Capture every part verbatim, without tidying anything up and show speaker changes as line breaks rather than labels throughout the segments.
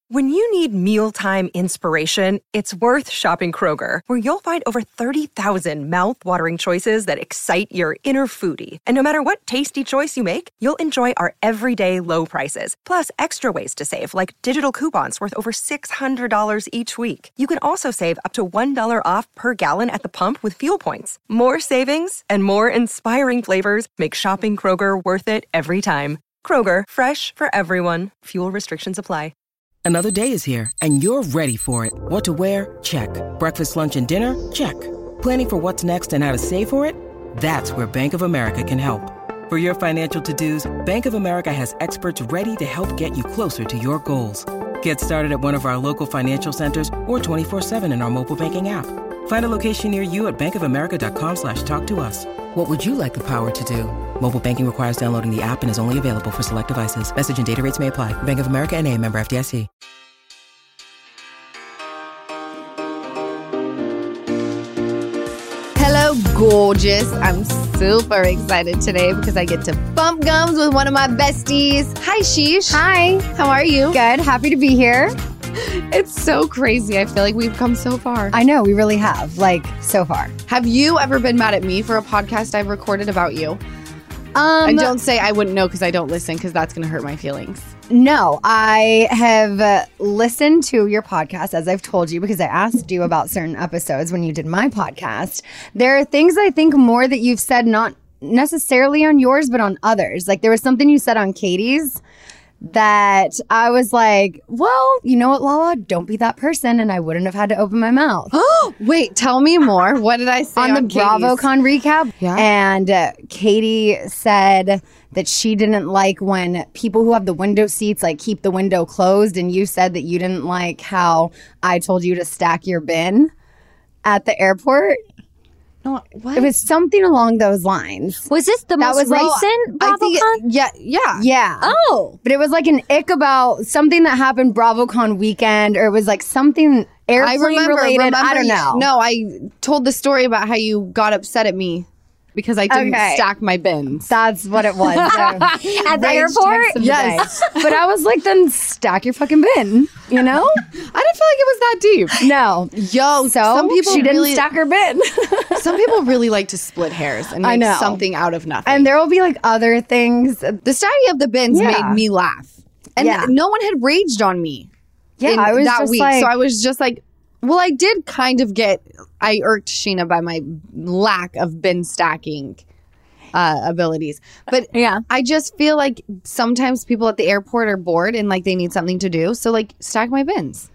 When you need mealtime inspiration, it's worth shopping Kroger, where you'll find over thirty thousand mouth-watering choices that excite your inner foodie. And no matter what tasty choice you make, you'll enjoy our everyday low prices, plus extra ways to save, like digital coupons worth over six hundred dollars each week. You can also save up to one dollar off per gallon at the pump with fuel points. More savings and more inspiring flavors make shopping Kroger worth it every time. Kroger, fresh for everyone. Fuel restrictions apply.
Another day is here, and you're ready for it. What to wear? Check. Breakfast, lunch, and dinner? Check. Planning for what's next and how to save for it? That's where Bank of America can help. For your financial to-dos, Bank of America has experts ready to help get you closer to your goals. Get started at one of our local financial centers or twenty-four seven in our mobile banking app. Find a location near you at bankofamerica.com slash talk to us. What would you like the power to do? Mobile banking requires downloading the app and is only available for select devices. Message and data rates may apply. Bank of America N A, member F D I C.
Hello, gorgeous. I'm super excited today because I get to bump gums with one of my besties. Hi, Sheesh.
Hi.
How are you?
Good. Happy to be here.
It's so crazy. I feel like we've come so far.
I know. We really have. Like, so far.
Have you ever been mad at me for a podcast I've recorded about you?
Um,
and don't say I wouldn't know because I don't listen, because that's going to hurt my feelings.
No, I have uh, listened to your podcast, as I've told you, because I asked you about certain episodes when you did my podcast. There are things I think more that you've said, not necessarily on yours, but on others. Like, there was something you said on Katie's that I was like, well, you know what, Lala? Don't be that person, and I wouldn't have had to open my mouth.
Oh, wait, tell me more. What did I say
on,
on
the BravoCon recap?
Yeah.
And uh, Katie said that she didn't like when people who have the window seats like keep the window closed, and you said that you didn't like how I told you to stack your bin at the airport.
No, what?
It was something along those lines.
Was this the
That
most
was like-
recent
I think
BravoCon?
it, yeah, yeah.
Yeah.
Oh.
But it was like an ick about something that happened BravoCon weekend, or it was like something airplane
I remember,
related.
remember
I don't
you-
know.
No, I told the story about how you got upset at me because I didn't
Okay.
stack my bins.
That's what it was.
At the airport?
Yes. But I was like, then stack your fucking bin, you know?
I didn't feel like it was that deep.
No.
Yo,
So
some people
she didn't
really,
stack her bin.
some people really like to split hairs and
I
make
know.
something out of nothing.
And there will be like other things.
the stacking of the bins
Yeah.
made me laugh. And
Yeah.
no one had raged on me
Yeah,
in
I was
that
just
week.
like,
So I was just like, well, I did kind of get, I irked Sheena by my lack of bin stacking uh, abilities. But
Yeah.
I just feel like sometimes people at the airport are bored and like they need something to do. So like stack my bins.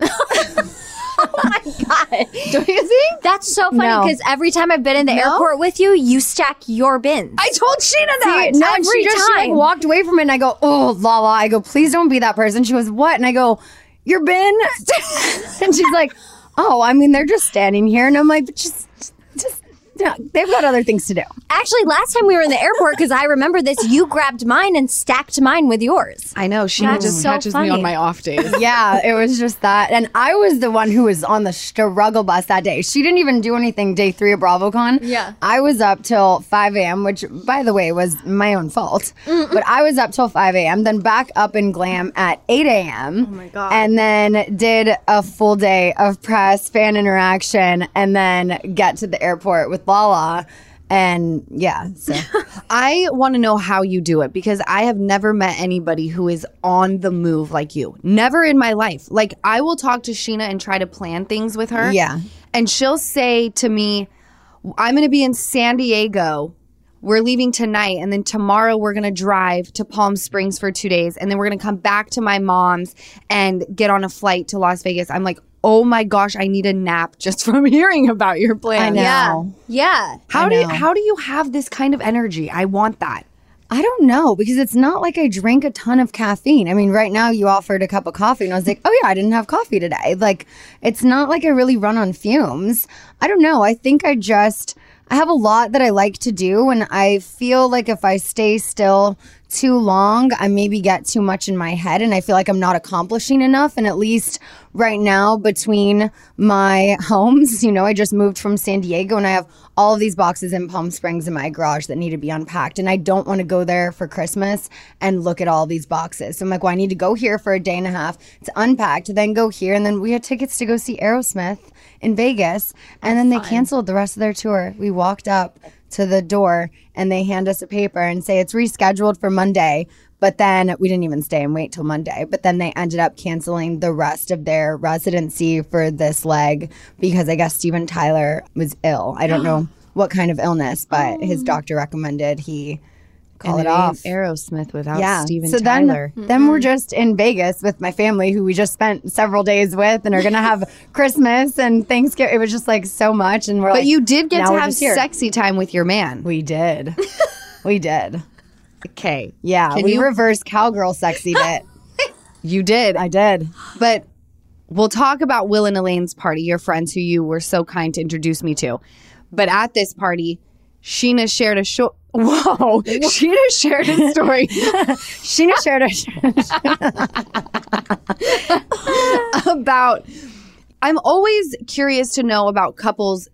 God.
Don't you think?
That's so funny
No.
because every time I've been in the
No?
airport with you, you stack your bins.
I told Sheena that.
See, no, and
every
she just she, like,
time.
walked away from it, and I go, oh, Lala. I go, please don't be that person. She goes, what? And I go, your bin? And she's like, oh, I mean, they're just standing here. And I'm like, but just, just, yeah, they've got other things to do.
Actually, last time we were in the airport, because I remember this, you grabbed mine and stacked mine with yours.
I know. Sheena
That's
just
so
catches
funny.
me on my off days.
Yeah, it was just that. And I was the one who was on the struggle bus that day. She didn't even do anything day three of BravoCon.
Yeah.
I was up till five a.m., which, by the way, was my own fault.
Mm-mm.
But I was up till five a.m., then back up in Glam at eight a.m.
Oh, my God.
And then did a full day of press, fan interaction, and then get to the airport with Lala. And yeah, so
I want to know how you do it because I have never met anybody who is on the move like you. Never in my life. Like, I will talk to Sheena and try to plan things with her.
Yeah.
And she'll say to me, I'm going to be in San Diego. We're leaving tonight. And then tomorrow we're going to drive to Palm Springs for two days. And then we're going to come back to my mom's and get on a flight to Las Vegas. I'm like, oh my gosh, I need a nap just from hearing about your plan.
I know.
Yeah. Yeah.
How
I
do you,
know.
how do you have this kind of energy? I want that.
I don't know, because it's not like I drink a ton of caffeine. I mean, right now you offered a cup of coffee and I was like, oh yeah, I didn't have coffee today. Like, it's not like I really run on fumes. I don't know. I think I just, I have a lot that I like to do, and I feel like if I stay still too long, I maybe get too much in my head and I feel like I'm not accomplishing enough. And at least right now between my homes, you know, I just moved from San Diego and I have all of these boxes in Palm Springs in my garage that need to be unpacked. And I don't want to go there for Christmas and look at all these boxes. So I'm like, well, I need to go here for a day and a half to unpack, to then go here. And then we had tickets to go see Aerosmith in Vegas. And then they canceled the rest of their tour. We walked up to the door and they hand us a paper and say it's rescheduled for Monday. But then we didn't even stay and wait till Monday. But then they ended up canceling the rest of their residency for this leg because I guess Steven Tyler was ill. I don't know what kind of illness, but his doctor recommended he call
and
it
it
off.
Aerosmith without
Yeah.
Steven
so
Tyler.
then, then we're just in Vegas with my family who we just spent several days with and are going to have Christmas and Thanksgiving. It was just like so much. And we're
But
like,
you did get
now
to
we're
have
just here.
sexy time with your man.
We did. we did.
Okay.
Yeah.
Can
we
you-
reversed cowgirl sexy bit.
You did.
I did.
But we'll talk about Will and Elaine's party, your friends who you were so kind to introduce me to. But at this party, Sheena shared a short. Whoa. Sheena shared a story
Sheena shared a
about. I'm always curious to know about couples'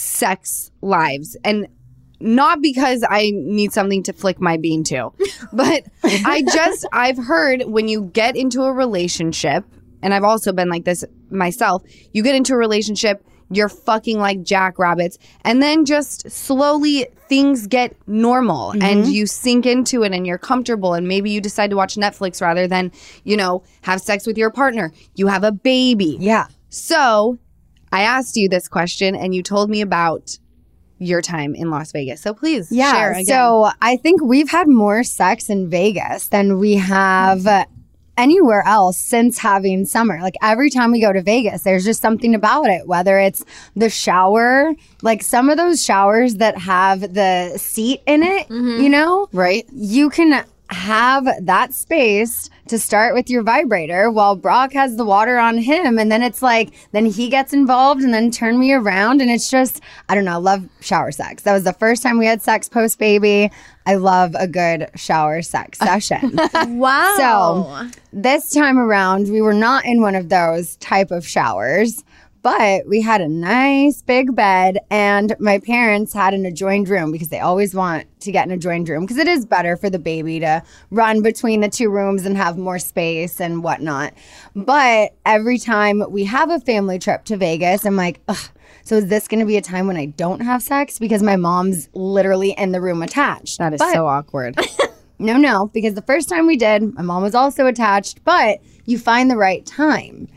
sex lives. And not because I need something to flick my bean to, but I just, I've heard when you get into a relationship, and I've also been like this myself, you get into a relationship, you're fucking like jackrabbits, and then just slowly things get normal and you sink into it and you're comfortable, and maybe you decide to watch Netflix rather than, you know, have sex with your partner. You have a baby.
Yeah.
So I asked you this question and you told me about your time in Las Vegas. So please
Yeah.
share again.
So I think we've had more sex in Vegas than we have uh, anywhere else since having summer. Like every time we go to Vegas, there's just something about it, whether it's the shower, like some of those showers that have the seat in it, you know,
right?
you can have that space to start with your vibrator while Brock has the water on him. And then it's like, then he gets involved and then turn me around. And it's just, I don't know, I love shower sex. That was the first time we had sex post baby. I love a good shower sex session.
Wow.
So this time around, we were not in one of those type of showers, but we had a nice big bed and my parents had an adjoined room because they always want to get an adjoined room because it is better for the baby to run between the two rooms and have more space and whatnot. But every time we have a family trip to Vegas, I'm like, ugh. So is this going to be a time when I don't have sex? Because my mom's literally in the room attached.
That is
But-
so awkward.
no, no, because the first time we did, my mom was also attached, but you find the right time.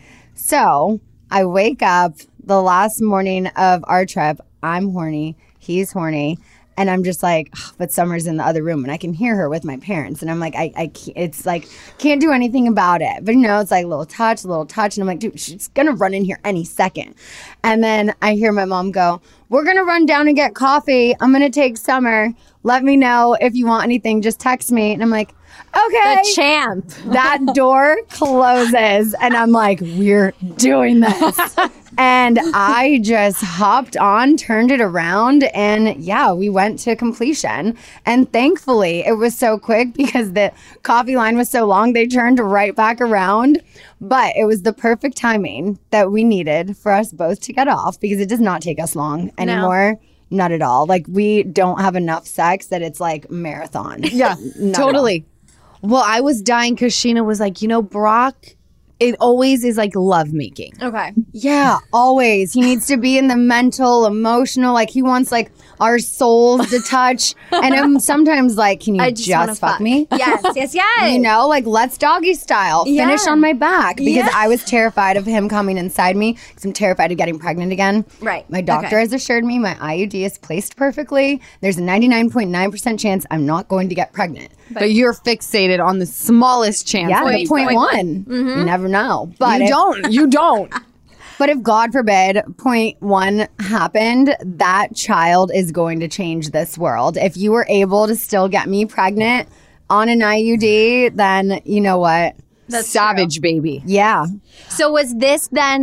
So I wake up the last morning of our trip. I'm horny. He's horny. And I'm just like, "Ugh, but Summer's in the other room and I can hear her with my parents. And I'm like, I, I can't, it's like, can't do anything about it. But you know, it's like a little touch, a little touch. And I'm like, dude, she's going to run in here any second. And then I hear my mom go, we're going to run down and get coffee. I'm going to take Summer. Let me know if you want anything. Just text me. And I'm like, okay.
The champ.
That door closes and I'm like, we're doing this. And I just hopped on, turned it around, and yeah, we went to completion. And thankfully, it was so quick because the coffee line was so long, they turned right back around. But it was the perfect timing that we needed for us both to get off because it does not take us long anymore. Not at all. Like, we don't have enough sex that it's like marathon.
Yeah, totally. Well, I was dying because Sheena was like, you know, Brock, it always is like lovemaking.
Okay.
Yeah, always. He needs to be in the mental, emotional, like he wants like our souls to touch. And I'm sometimes like, can you
I
just,
just, wanna
fuck,
fuck
me?
Yes, yes, yes.
You know, like let's doggy style. Finish
Yeah.
on my back because
Yeah.
I was terrified of him coming inside me because I'm terrified of getting pregnant again.
Right.
My doctor
Okay.
has assured me my I U D is placed perfectly. There's a ninety-nine point nine percent chance I'm not going to get pregnant.
But you're fixated on the smallest chance.
Yeah,
that
the
you-
point one. You never know. But
You
if-
don't. You don't.
But if God forbid point one happened, that child is going to change this world. If you were able to still get me pregnant on an I U D, then you know what?
Savage baby.
Yeah.
So was this then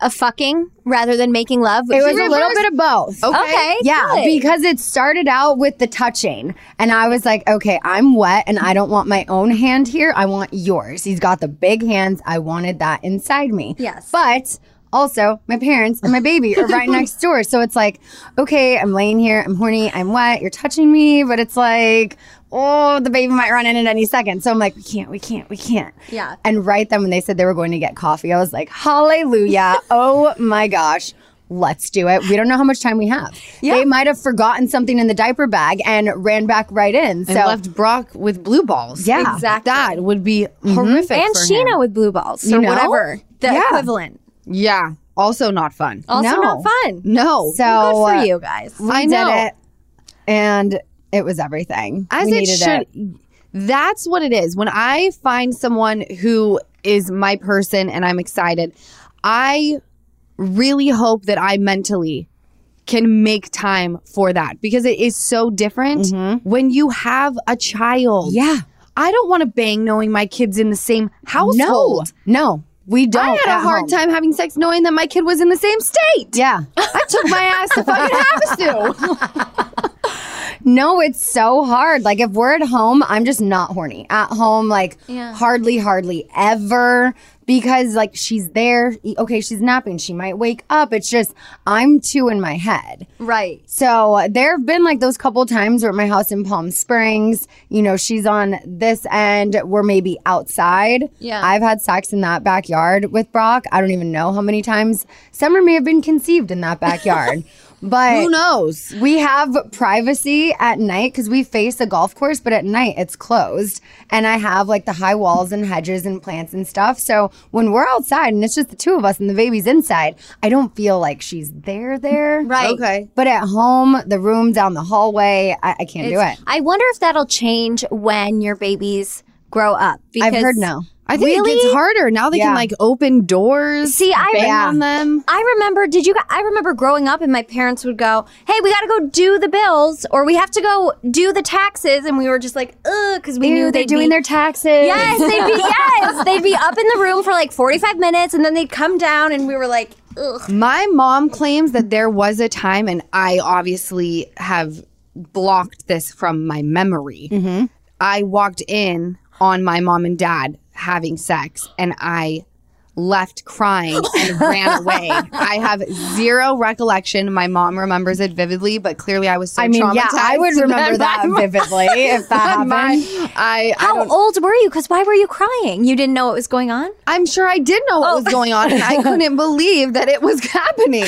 a fucking rather than making love?
It was a little bit of both.
Okay.
Okay.
Yeah,
good.
because it started out with the touching. And I was like, okay, I'm wet and I don't want my own hand here. I want yours. He's got the big hands. I wanted that inside me.
Yes.
But also, my parents and my baby are right next door. So it's like, okay, I'm laying here. I'm horny. I'm wet. You're touching me. But it's like, oh, the baby might run in at any second. So I'm like, we can't, we can't, we can't.
Yeah.
And right then when they said they were going to get coffee, I was like, hallelujah. Oh my gosh. Let's do it. We don't know how much time we have.
Yeah.
They might have forgotten something in the diaper bag and ran back right in. So
And left Brock with blue balls.
Yeah.
Exactly.
That would be horrific
and
for
Sheena
him.
with blue balls
You
or
know?
whatever. The
Yeah.
equivalent.
Yeah. Also not fun.
Also
No.
not fun.
No.
So
Good for
uh,
you guys.
we
I
did
know.
it, and it was everything.
As
we
it
needed
should.
it.
That's what it is. When I find someone who is my person and I'm excited, I really hope that I mentally can make time for that because it is so different when you have a child.
Yeah.
I don't want to bang knowing my kid's in the same household.
No, no, we don't.
I had a
at
hard
home.
time having sex knowing that my kid was in the same state.
Yeah.
I took my ass to fucking Havasu.
No, it's so hard. Like if we're at home, I'm just not horny. At home, like
Yeah.
hardly, hardly ever. Because like she's there. Okay, she's napping. She might wake up. It's just I'm too in my head.
Right.
So there have been like those couple times we're at my house in Palm Springs. You know, she's on this end. We're maybe outside.
Yeah.
I've had sex in that backyard with Brock. I don't even know how many times. Summer may have been conceived in that backyard. But
Who knows?
we have privacy at night because we face a golf course, but at night it's closed. And I have like the high walls and hedges and plants and stuff. So when we're outside and it's just the two of us and the baby's inside, I don't feel like she's there there.
Right.
Okay.
But at home, the room down the hallway, I, I can't do
It's-
it.
I wonder if that'll change when your babies grow up.
I've
because-
heard no.
I think
Really?
it gets harder. Now they
Yeah.
can like open doors.
See, I
bang
Yeah.
on them.
I remember. Did you? I remember growing up, and my parents would go, "Hey, we got to go do the bills, or we have to go do the taxes," and we were just like, "Ugh," because we
Ew,
knew
they're
they'd
doing
be,
their taxes.
Yes, they'd be yes, they'd be up in the room for like forty-five minutes, and then they'd come down, and we were like, "Ugh."
My mom claims that there was a time, and I obviously have blocked this from my memory.
Mm-hmm.
I walked in on my mom and dad having sex, and I left crying and ran away. I have zero recollection. My mom remembers it vividly, but clearly I was so
I mean,
traumatized.
yeah, I would remember that
my-
vividly if that happened.
my- I, I
How
don't,
old were you? Because why were you crying? You didn't know what was going on?
I'm sure I did know what was going on, and I couldn't believe that it was happening.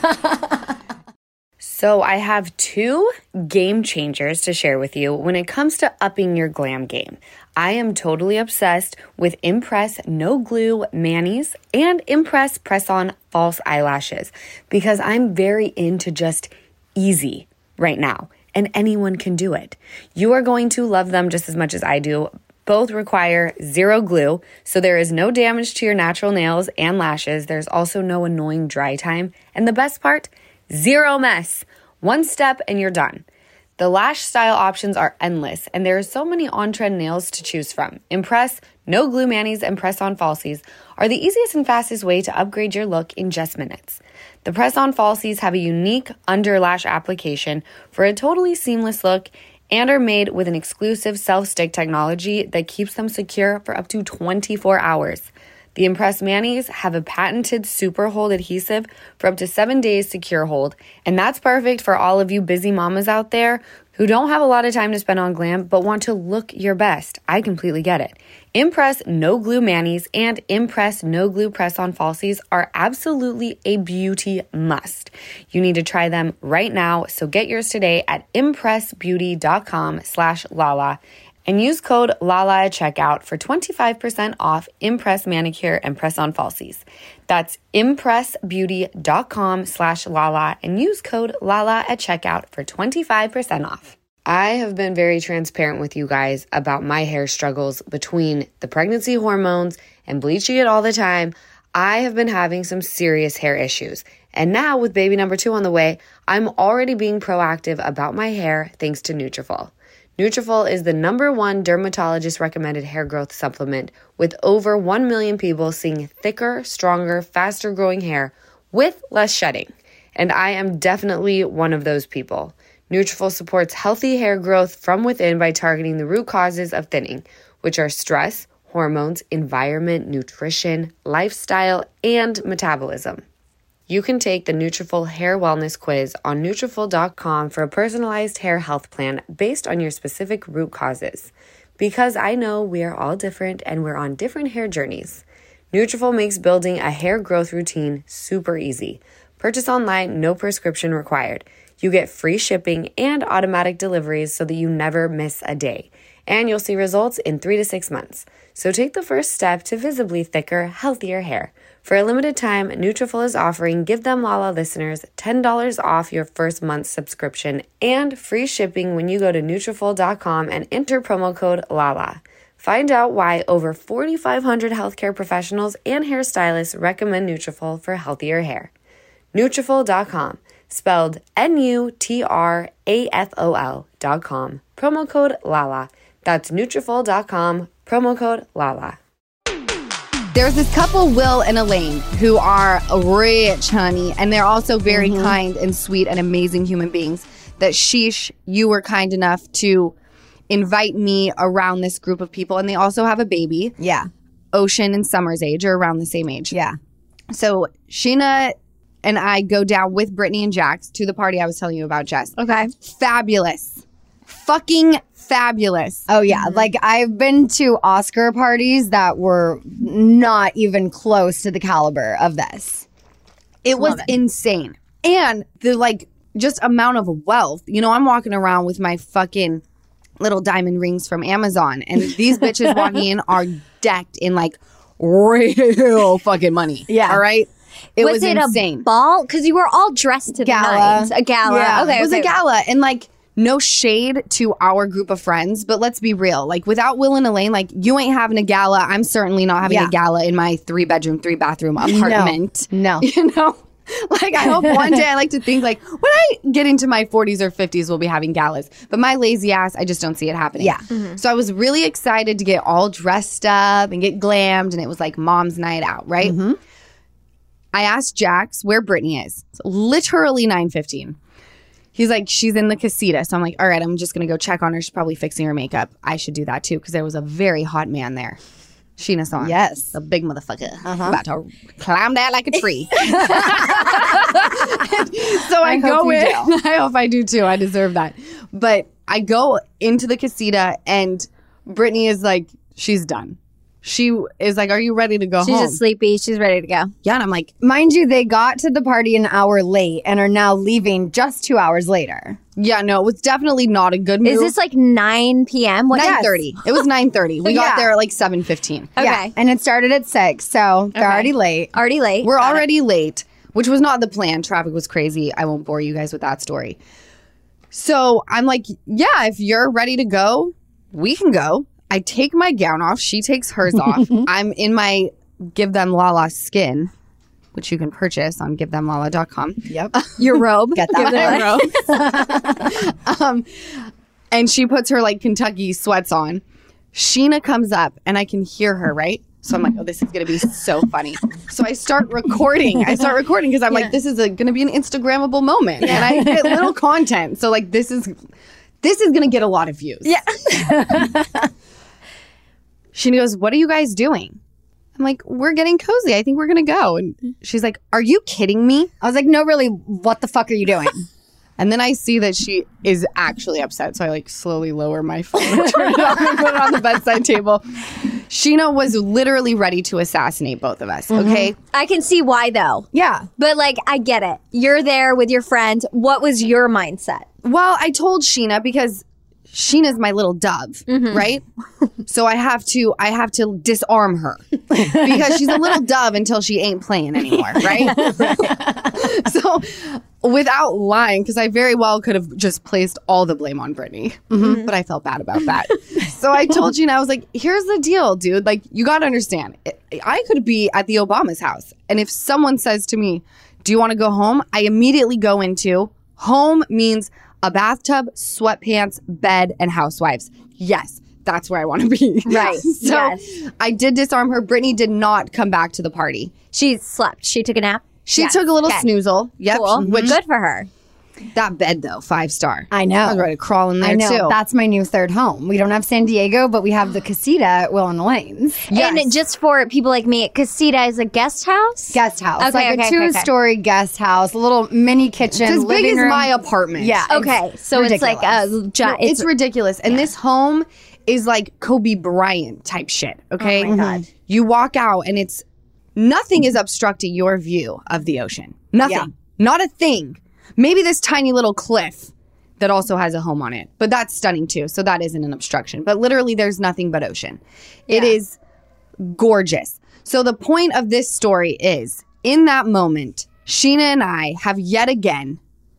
So I have two game changers to share with you when it comes to upping your glam game. I am totally obsessed with Impress No Glue Manis and Impress Press-On False Eyelashes because I'm very into just easy right now, and anyone can do it. You are going to love them just as much as I do. Both require zero glue, so there is no damage to your natural nails and lashes. There's also no annoying dry time. And the best part, zero mess. One step and you're done. The lash style options are endless, and there are so many on-trend nails to choose from. Impress, No Glue Manis, and Press-On Falsies are the easiest and fastest way to upgrade your look in just minutes. The Press-On Falsies have a unique under lash application for a totally seamless look and are made with an exclusive self-stick technology that keeps them secure for up to twenty-four hours. The Impress Manis have a patented super hold adhesive for up to seven days secure hold, and that's perfect for all of you busy mamas out there who don't have a lot of time to spend on glam but want to look your best. I completely get it. Impress No Glue Manis and Impress No Glue Press-On Falsies are absolutely a beauty must. You need to try them right now, so get yours today at impressbeauty.com slash Lala and use code Lala at checkout for twenty-five percent off Impress Manicure and Press-On Falsies. That's impressbeauty.com slash Lala and use code Lala at checkout for twenty-five percent off. I have been very transparent with you guys about my hair struggles between the pregnancy hormones and bleaching it all the time. I have been having some serious hair issues. And now with baby number two on the way, I'm already being proactive about my hair thanks to Nutrafol. Nutrafol is the number one dermatologist-recommended hair growth supplement with over one million people seeing thicker, stronger, faster-growing hair with less shedding. And I am definitely one of those people. Nutrafol supports healthy hair growth from within by targeting the root causes of thinning, which are stress, hormones, environment, nutrition, lifestyle, and metabolism. You can take the Nutrafol Hair Wellness Quiz on Nutrafol dot com for a personalized hair health plan based on your specific root causes. Because I know we are all different and we're on different hair journeys. Nutrafol makes building a hair growth routine super easy. Purchase online, no prescription required. You get free shipping and automatic deliveries so that you never miss a day. And you'll see results in three to six months. So take the first step to visibly thicker, healthier hair. For a limited time, Nutrafol is offering Give Them Lala listeners ten dollars off your first month's subscription and free shipping when you go to Nutrafol dot com and enter promo code LALA. Find out why over forty-five hundred healthcare professionals and hairstylists recommend Nutrafol for healthier hair. Nutrafol dot com, spelled N U T R A F O L dot com, promo code LALA. That's Nutrafol dot com, promo code LALA.
There's this couple, Will and Elaine, who are rich, honey, and they're also very mm-hmm. kind and sweet and amazing human beings. That sheesh, you were kind enough to invite me around this group of people, and they also have a baby.
Yeah.
Ocean and Summer's age are around the same age.
Yeah.
So Sheena and I go down with Brittany and Jax to the party I was telling you about, Jess.
Okay.
Fabulous. Fucking fabulous.
Oh, yeah. Mm-hmm. Like, I've been to Oscar parties that were not even close to the caliber of this.
It was it. insane. And the, like, just amount of wealth. You know, I'm walking around with my fucking little diamond rings from Amazon, and these bitches walking in are decked in, like, real fucking money.
Yeah.
All right? It was,
was it
insane.
A ball? Because you were all dressed to
gala.
the night. A gala.
Yeah.
Okay.
It was
okay.
a gala. And, like, no shade to our group of friends, but let's be real. Like, without Will and Elaine, like, you ain't having a gala. I'm certainly not having
yeah.
a gala in my three-bedroom, three-bathroom apartment.
No. no.
You know? Like, I hope one day, I like to think, like, when I get into my forties or fifties, we'll be having galas. But my lazy ass, I just don't see it happening.
Yeah.
Mm-hmm. So I was really excited to get all dressed up and get glammed, and it was like mom's night out, right? Mm-hmm. I asked Jax where Brittany is. It's literally nine fifteen. He's like, she's in the casita. So I'm like, all right, I'm just going to go check on her. She's probably fixing her makeup. I should do that too, because there was a very hot man there. Sheena saw him.
Yes.
The big motherfucker.
Uh-huh.
About to climb down like a tree. So I,
I
go
hope
in.
you do.
I hope I do too. I deserve that. But I go into the casita, and Brittany is like, she's done. She is like, are you ready to go
She's
home?
just sleepy. She's ready to go.
Yeah, and I'm like,
mind you, they got to the party an hour late and are now leaving just two hours later.
yeah, no, it was definitely not a good move.
Is this like nine p.m.? What?
nine thirty? It was nine thirty. We got
Yeah.
there at like seven fifteen.
Okay.
Yeah. And it started at six, so they're
Okay.
already late.
Already late.
We're
Got it.
already late, which was not the plan. Traffic was crazy. I won't bore you guys with that story. So I'm like, yeah, if you're ready to go, we can go. I take my gown off. She takes hers off. I'm in my Give Them Lala skin, which you can purchase on give them lala dot com.
Yep.
Your robe.
Get that
My robe. um, and she puts her like Kentucky sweats on. Sheena comes up, and I can hear her, right? So I'm like, oh, this is going to be so funny. So I start recording. I start recording because I'm
Yeah.
like, this is going to be an Instagrammable moment. And I get little content. So like, this is this is going to get a lot of views.
Yeah.
Sheena goes, what are you guys doing? I'm like, we're getting cozy. I think we're going to go. And she's like, are you kidding me?
I was like, no, really, what the fuck are you doing?
And then I see that she is actually upset. So I like slowly lower my phone, turn it on, and put it on the bedside table. Sheena was literally ready to assassinate both of us. Okay.
I can see why though.
Yeah.
But like, I get it. You're there with your friends. What was your mindset?
Well, I told Sheena because Sheena's my little dove, right? So I have to I have to disarm her because she's a little dove until she ain't playing anymore, right? So without lying, because I very well could have just placed all the blame on Brittany, mm-hmm. but I felt bad about that. So I told Sheena, I was like, here's the deal, dude. Like, you got to understand, I could be at the Obama's house, and if someone says to me, do you want to go home? I immediately go into home means a bathtub, sweatpants, bed, and housewives. Yes, that's where I want to be.
Right.
So
Yes.
I did disarm her. Brittany did not come back to the party.
She slept. She took a nap.
She
Yes.
took a little
Okay.
snoozle. Yep.
Cool.
Which,
Good for her.
that bed, though, five star.
I know.
I was ready to crawl in there,
I know.
too.
That's my new third home. We don't have San Diego, but we have the casita at Will and Elaine's.
And just for people like me, Casita is a guest house?
Guest house.
Okay,
like
okay,
a
okay, okay.
two-story guest house, a little mini kitchen,
It's as big
living
as
room.
my apartment.
Yeah.
Okay, so it's like a
ridiculous.
giant.
It's, ridiculous. And this home is like Kobe Bryant type shit, okay?
Oh my God.
Mhm. You walk out and it's nothing is obstructing your view of the ocean. Nothing.
Yeah.
Not a thing. Maybe this tiny little cliff that also has a home on it, but that's stunning too. So that isn't an obstruction. But literally, there's nothing but ocean. It is gorgeous. So the point of this story is in that moment, Sheena and I have yet again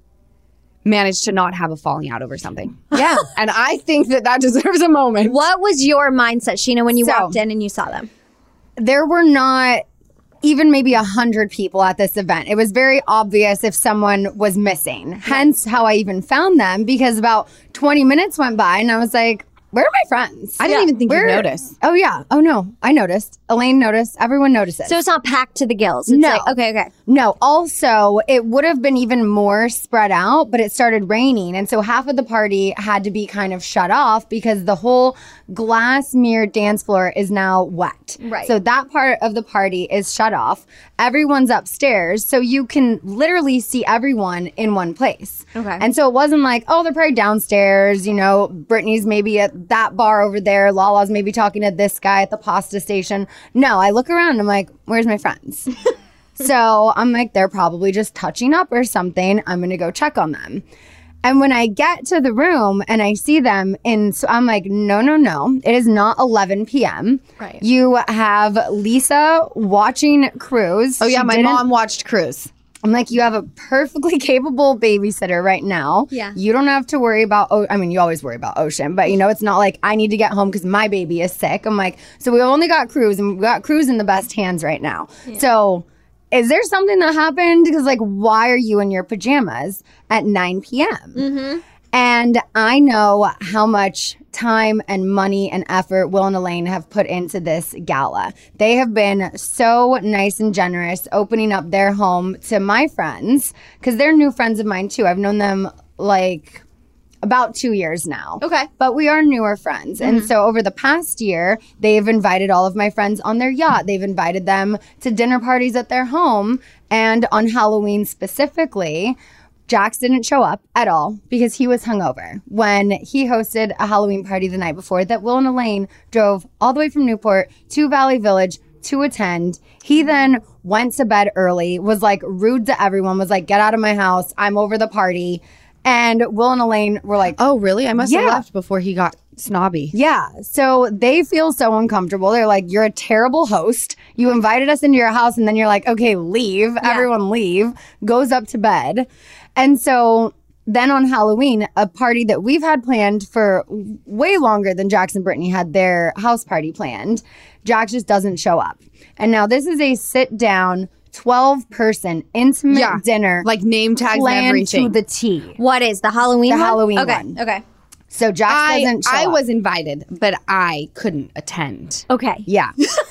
managed to not have a falling out over something.
Yeah.
And I think that that deserves a moment.
What was your mindset, Sheena, when you
So-
walked in and you saw them?
There were not even maybe a hundred people at this event. It was very obvious if someone was missing. Hence how I even found them, because about twenty minutes went by and I was like, where are my friends?
I didn't even think
Where-
you'd notice.
Oh yeah. Oh no. I noticed. Elaine noticed. Everyone notices.
So it's not packed to the gills. It's
No.
like, okay, okay.
No, also, it would have been even more spread out, but it started raining. And so half of the party had to be kind of shut off because the whole glass mirrored dance floor is now wet.
Right.
So that part of the party is shut off. Everyone's upstairs. So you can literally see everyone in one place.
Okay.
And so it wasn't like, oh, they're probably downstairs. You know, Brittany's maybe at that bar over there. Lala's maybe talking to this guy at the pasta station. No, I look around and I'm like, where's my friends? So I'm like, they're probably just touching up or something. I'm going to go check on them. And when I get to the room and I see them, and so I'm like, no, no, no. It is not eleven p.m.
Right.
You have Lisa watching Cruise.
Oh, yeah,
She
my
didn't-
mom watched Cruise.
I'm like, you have a perfectly capable babysitter right now.
Yeah.
You don't have to worry about, oh, I mean, you always worry about Ocean, but you know, it's not like I need to get home because my baby is sick. I'm like, so we only got Cruise and we got Cruise in the best hands right now. So is there something that happened? Because like, why are you in your pajamas at nine p.m.? Mm-hmm. And I know how much time and money and effort Will and Elaine have put into this gala. They have been so nice and generous opening up their home to my friends because they're new friends of mine too. I've known them like about two years now.
Okay.
But we are newer friends. And so over the past year, they've invited all of my friends on their yacht. They've invited them to dinner parties at their home. And on Halloween specifically, Jax didn't show up at all because he was hungover when he hosted a Halloween party the night before that Will and Elaine drove all the way from Newport to Valley Village to attend. He then went to bed early, was like rude to everyone, was like, get out of my house. I'm over the party. And Will and Elaine were like,
Oh, really? I must have
Yeah.
left before he got snobby.
yeah. So they feel so uncomfortable. They're like, you're a terrible host. You invited us into your house and then you're like, okay, leave. Everyone leave. Goes up to bed. And so then on Halloween, a party that we've had planned for way longer than Jax and Brittany had their house party planned, Jax just doesn't show up. And now this is a sit down, twelve person intimate
Yeah.
dinner.
Like name tags and
planned
everything.
to the T.
What is the Halloween
The
one?
Halloween
okay.
one.
Okay.
So Jax
I,
doesn't show
I
up.
was invited, but I couldn't attend.
Okay.
Yeah.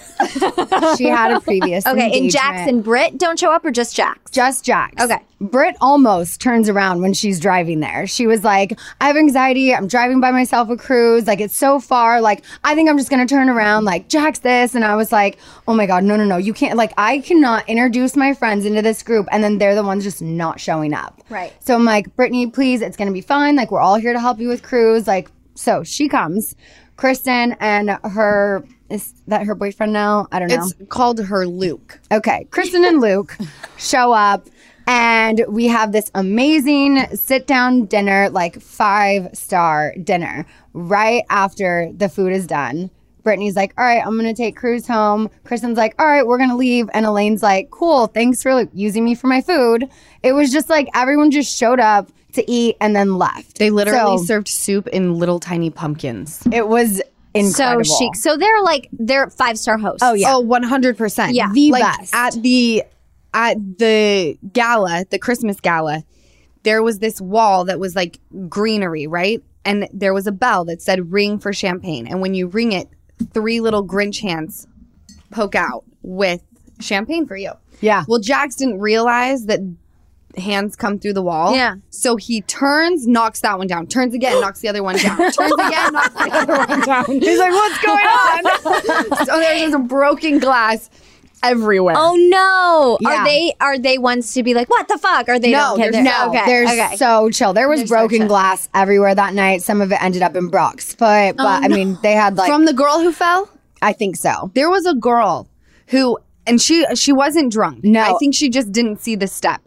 She had a previous
Okay. And
engagement.
Jax and Britt don't show up or just Jax?
Just Jax.
Okay.
Britt almost turns around when she's driving there. She was like, I have anxiety. I'm driving by myself a cruise. Like, it's so far. Like, I think I'm just going to turn around. Like, Jax this. And I was like, oh my God, no, no, no. You can't. Like, I cannot introduce my friends into this group. And then they're the ones just not showing up.
Right.
So I'm like, Brittany, please, it's going to be fine. Like, we're all here to help you with cruise. Like, so she comes. Kristen and her, is that her boyfriend now? I don't know.
It's called her Luke.
Okay, Kristen and Luke show up, and we have this amazing sit-down dinner, like five-star dinner, right after the food is done. Brittany's like, all right, I'm going to take Cruz home. Kristen's like, all right, we're going to leave. And Elaine's like, cool, thanks for like, using me for my food. It was just like everyone just showed up to eat and then left.
They literally
So
served soup in little tiny pumpkins.
it was incredible.
So chic. So they're like, they're five star hosts.
Oh, yeah.
Oh, one hundred percent.
Yeah.
The
like
best.
at the at the gala, the Christmas gala, there was this wall that was like greenery, right? And there was a bell that said ring for champagne. And when you ring it, three little Grinch hands poke out with champagne for you.
Yeah.
Well, Jax didn't realize that hands come through the wall.
Yeah.
So he turns, knocks that one down, turns again, knocks the other one down, turns again, knocks the other one down. He's like, what's going on? So there's just broken glass everywhere.
Oh no!
Yeah.
Are they are they ones to be like, what the fuck? Are they
No,
don't care?
they're
They're-
no,
okay,
They're
okay.
so chill. There was
They're so
broken
chill.
glass everywhere that night. Some of it ended up in Brock's foot, but I mean, they had like,
From the girl who fell,
I think so.
there was a girl who, and she she wasn't drunk.
No.
I think she just didn't see the step.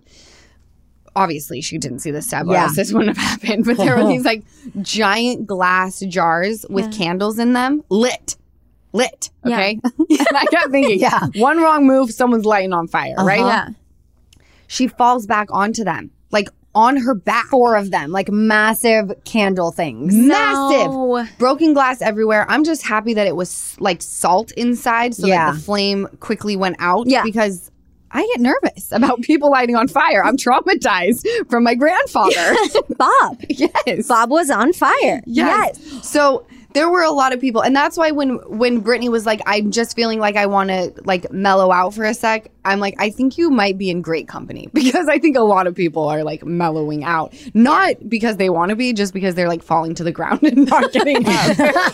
Obviously, she didn't see the step, or
Yeah.
else this wouldn't have happened. But there were these like giant glass jars with candles in them, lit, lit. Okay, and I kept thinking,
Yeah.
one wrong move, someone's lighting on fire, right?
Yeah.
She falls back onto them, like on her back.
Four of them, like massive candle things.
Massive,
No.
broken glass everywhere. I'm just happy that it was like salt inside, so
Yeah.
that the flame quickly went out.
Yeah.
Because I get nervous about people lighting on fire. I'm traumatized from my grandfather.
Bob.
Yes.
Bob was on fire.
Yes. So there were a lot of people, and that's why when when Brittany was like, "I'm just feeling like I want to like mellow out for a sec," I'm like, "I think you might be in great company," because I think a lot of people are like mellowing out, not because they want to be, just because they're like falling to the ground and not getting up.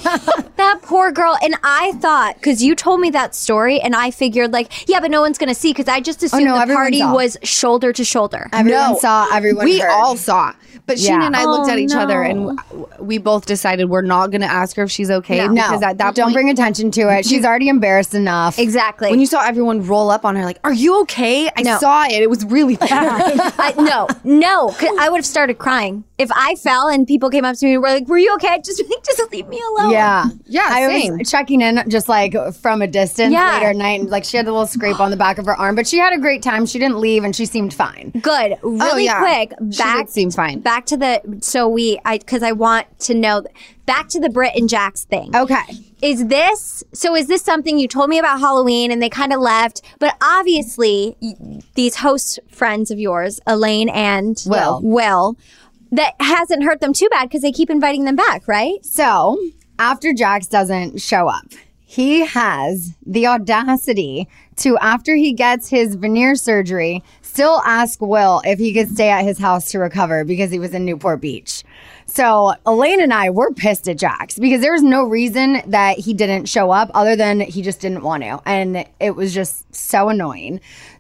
That poor girl. And I thought, because you told me that story, and I figured, like, yeah, but no one's going to see, because I just assumed
no,
the
everyone
party
saw.
was shoulder to shoulder.
Everyone
No.
saw, everyone
We
heard.
all saw, but Sheena
Yeah.
and I looked
Oh,
at each other, and
no.
w- we both decided we're not going to ask her if she's okay.
No.
No,
because at that
don't
point,
bring attention to it. She's already embarrassed enough.
Exactly.
when you saw everyone roll up on her, like, "Are you okay?" I
No.
saw it. It was really bad.
I, no, no, 'cause I would have started crying if I fell and people came up to me and were like, "Were you okay?" Just, just leave me alone.
Yeah.
Yeah,
I
same.
was checking in just like from a distance
Yeah.
later at night, and like she had a little scrape on the back of her arm, but she had a great time. She didn't leave and she seemed fine.
Good. Really
yeah.
quick.
She
Back
did seem fine.
Back to the so we I because I want to know back to the Brit and Jax thing.
Okay.
Is this so? Is this something you told me about Halloween and they kind of left? But obviously, y- these host friends of yours, Elaine and
Will.
Will, that hasn't hurt them too bad because they keep inviting them back, right?
So after Jax doesn't show up, he has the audacity to, after he gets his veneer surgery, still ask Will if he could stay at his house to recover because he was in Newport Beach. So Elaine and I were pissed at Jax because there was no reason that he didn't show up other than he just didn't want to. And it was just so annoying.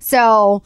So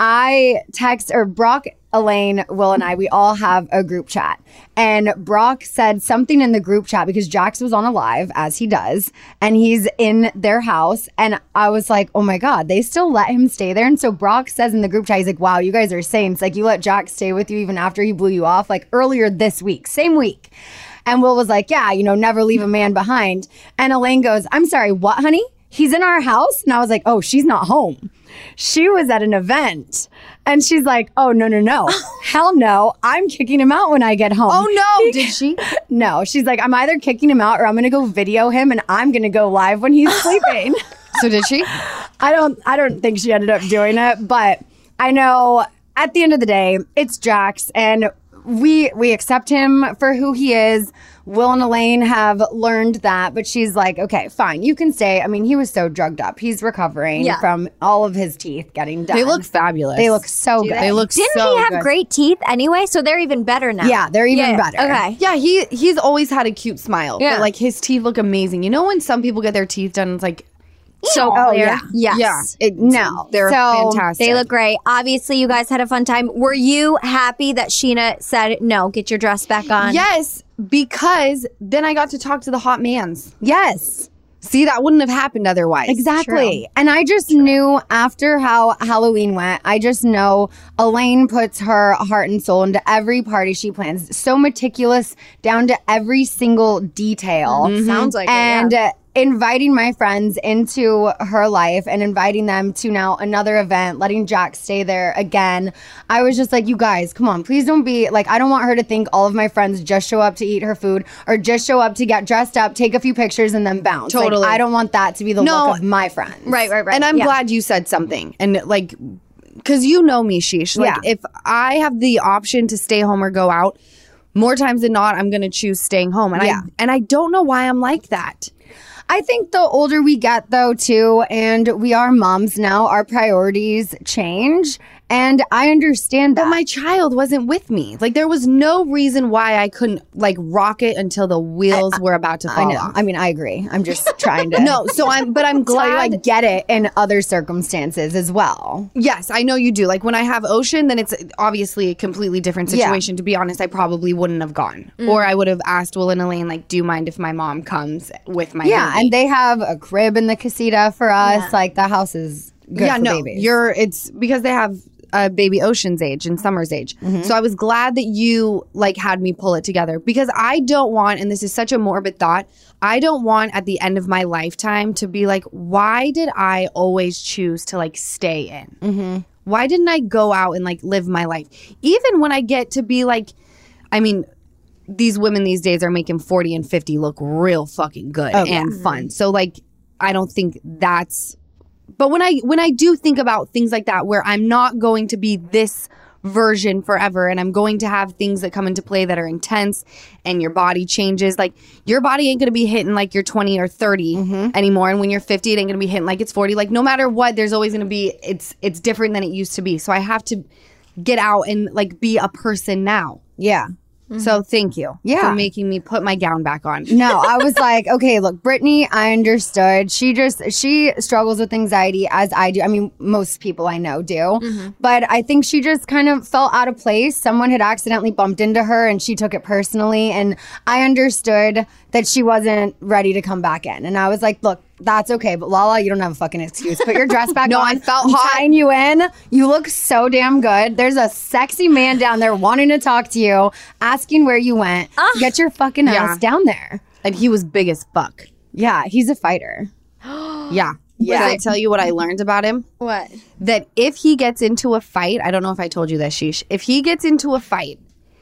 I text, or Brock, Elaine, Will, and I, we all have a group chat. And Brock said something in the group chat because Jax was on a live, as he does, and he's in their house. And I was like, oh my God, they still let him stay there. And so Brock says in the group chat, he's like, wow, you guys are saints. Like, you let Jax stay with you even after he blew you off, like earlier this week, same week. And Will was like, yeah, you know, never leave a man behind. And Elaine goes, I'm sorry, what, honey? He's in our house? And I was like, oh, she's not home. She was at an event. And she's like, oh, no, no, no. Hell no. I'm kicking him out when I get home.
Oh no, did she?
No. She's like, I'm either kicking him out or I'm going to go video him and I'm going to go live when he's sleeping.
So did she?
I don't I don't think she ended up doing it, but I know at the end of the day, it's Jax and we we accept him for who he is. Will and Elaine have learned that, but she's like, okay, fine, you can stay. I mean, he was so drugged up. He's recovering
Yeah.
from all of his teeth getting done.
They look fabulous.
They look so good.
They look
Didn't
so
he have
good.
great teeth anyway? So they're even better now.
Yeah, they're even
Yeah,
better.
Okay.
Yeah, he he's always had a cute smile.
Yeah.
But like his teeth look amazing. You know when some people get their teeth done, it's like
So
Oh,
clear.
yeah.
Yes.
yeah, it,
No.
they're
So,
fantastic.
They look great. Obviously, you guys had a fun time. Were you happy that Sheena said, no, get your dress back on?
Yes, because then I got to talk to the hot mans.
Yes.
See, that wouldn't have happened otherwise.
Exactly. And I just knew after how Halloween went, I just know Elaine puts her heart and soul into every party she plans. So meticulous down to every single detail.
Sounds like it,
and
yeah.
uh, inviting my friends into her life and inviting them to now another event, letting Jax stay there again. I was just like, you guys, come on, please don't be like, I don't want her to think all of my friends just show up to eat her food or just show up to get dressed up, take a few pictures and then bounce. Like,
Totally.
I don't want that to be the
No.
look of my friends.
Right, right, right.
And I'm
Yeah.
glad you said something. And like because you know me, Sheesh. Like,
Yeah.
if I have the option to stay home or go out, more times than not, I'm going to choose staying home. And
Yeah.
I and I don't know why I'm like that.
I think the older we get, though, too, and we are moms now, our priorities change. And I understand that.
But my child wasn't with me. Like, there was no reason why I couldn't, like, rock it until the wheels I, were about to
I
fall
know.
off.
I mean, I agree. I'm just trying to.
No, so I'm, but I'm
tell you I
glad.
get it in other circumstances as well.
Yes, I know you do. Like, when I have Ocean, then it's obviously a completely different
Yeah.
situation. To be honest, I probably wouldn't have gone. Or I would have asked Will and Elaine, like, do you mind if my mom comes with my
Yeah,
baby?
and they have a crib in the casita for us.
Yeah.
Like, the house is good
yeah,
for
no,
babies.
you're. It's because they have a baby Ocean's age and Summer's age.
Mm-hmm.
So I was glad that you like had me pull it together because I don't want, and this is such a morbid thought, I don't want at the end of my lifetime to be like, why did I always choose to like stay in? Mm-hmm. Why didn't I go out and like live my life? Even when I get to be like, I mean, these women these days are making forty and fifty look real fucking good
Oh,
and fun. So like, I don't think that's. But when I when I do think about things like that, where I'm not going to be this version forever, and I'm going to have things that come into play that are intense, and your body changes. Like your body ain't going to be hitting like you're twenty or thirty anymore, and when you're fifty, it ain't going to be hitting like it's forty. Like no matter what, there's always going to be it's it's different than it used to be. So I have to get out and like be a person now.
yeah.
So thank you
Yeah.
for making me put my gown back on.
No, I was like, okay, look, Brittany, I understood. She just, she struggles with anxiety as I do. I mean, most people I know do.
Mm-hmm.
But I think she just kind of felt out of place. Someone had accidentally bumped into her and she took it personally. And I understood that she wasn't ready to come back in. And I was like, look, that's okay. But Lala, you don't have a fucking excuse. Put your dress back
No,
on.
I felt
I'm
hot.
tying you in. You look so damn good. There's a sexy man down there wanting to talk to you, asking where you went. Get your fucking
Yeah.
ass down there.
And he was big as fuck.
Yeah, he's a fighter.
Yeah.
Yeah.
Did I tell you what I learned about him?
What?
That if he gets into a fight, I don't know if I told you this, Sheesh. If he gets into a fight,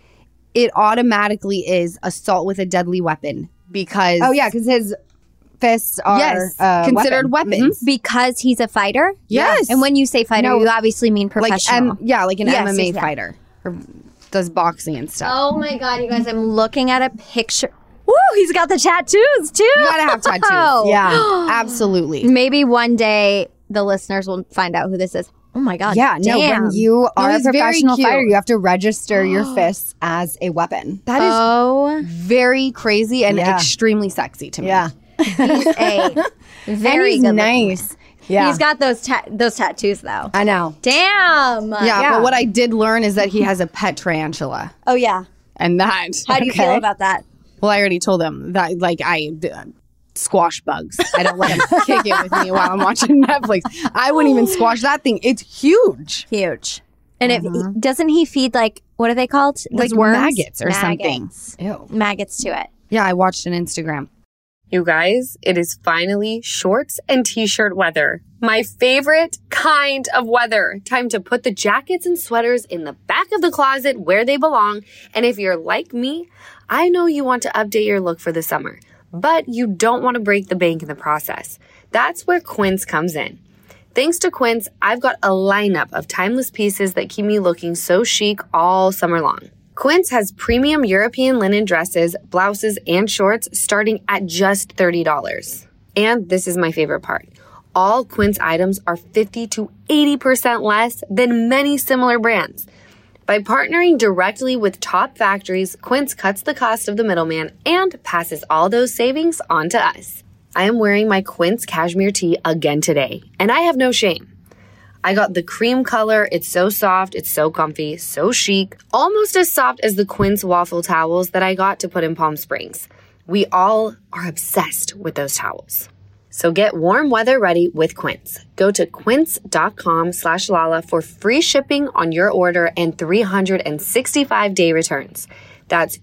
it automatically is assault with a deadly weapon because
Oh yeah, because his fists are
yes,
uh,
considered
weapon.
weapons.
Because he's a fighter?
Yes.
And when you say fighter,
No.
you obviously mean
like
professional.
and yeah, like an
Yes,
M M A
yes, yeah.
fighter or does boxing and stuff.
Oh my God, you guys, I'm looking at a picture. Woo, he's got the tattoos too.
You gotta have tattoos.
Oh.
Yeah,
Absolutely.
Maybe one day the listeners will find out who this is. Oh my God.
yeah. No,
damn.
when you are a
he's very
professional
cute.
fighter, you have to register your fists as a weapon.
That is
Oh,
very crazy and
Yeah.
extremely sexy to me.
Yeah,
he's a very
and he's
good
nice. Yeah,
He's got those ta- those tattoos though.
I know.
Damn.
Yeah,
Yeah.
but what I did learn is that he has a pet tarantula.
Oh yeah.
And that
How do you
Okay.
feel about that?
well, I already told him that like I uh, squash bugs. I don't let him kick it with me while I'm watching Netflix. I wouldn't even squash that thing. It's huge.
Huge. And if doesn't he feed like what are they called?
Like
Those worms?
maggots or something.
Maggots.
Ew.
Maggots to it.
Yeah, I watched an Instagram.
You guys, it is finally shorts and t-shirt weather. My favorite kind of weather. Time to put the jackets and sweaters in the back of the closet where they belong. And if you're like me, I know you want to update your look for the summer, but you don't want to break the bank in the process. That's where Quince comes in. Thanks to Quince, I've got a lineup of timeless pieces that keep me looking so chic all summer long. Quince has premium European linen dresses, blouses, and shorts starting at just thirty dollars. And this is my favorite part. All Quince items are fifty to eighty percent less than many similar brands. By partnering directly with top factories, Quince cuts the cost of the middleman and passes all those savings on to us. I am wearing my Quince cashmere tee again today, and I have no shame. I got the cream color. It's so soft. It's so comfy, so chic, almost as soft as the Quince waffle towels that I got to put in Palm Springs. We all are obsessed with those towels. So get warm weather ready with Quince. Go to quince.com slash Lala for free shipping on your order and three hundred sixty-five day returns. That's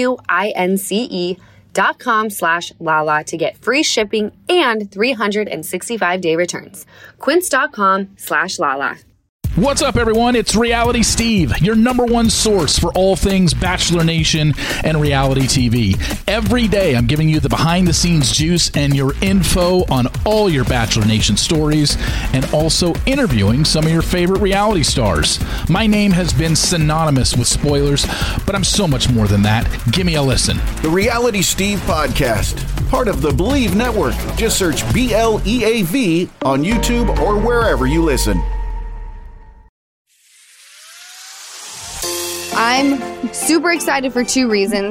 Q-U-I-N-C-E dot com slash Lala to get free shipping and three hundred sixty-five day returns. Quince.com slash Lala.
What's up, everyone? It's Reality Steve, your number one source for all things Bachelor Nation and reality T V. Every day, I'm giving you the behind-the-scenes juice and your info on all your Bachelor Nation stories, and also interviewing some of your favorite reality stars. My name has been synonymous with spoilers, but I'm so much more than that. Give me a listen.
The Reality Steve Podcast, part of the Believe Network. Just search B L E A V on YouTube or wherever you listen.
I'm super excited for two reasons.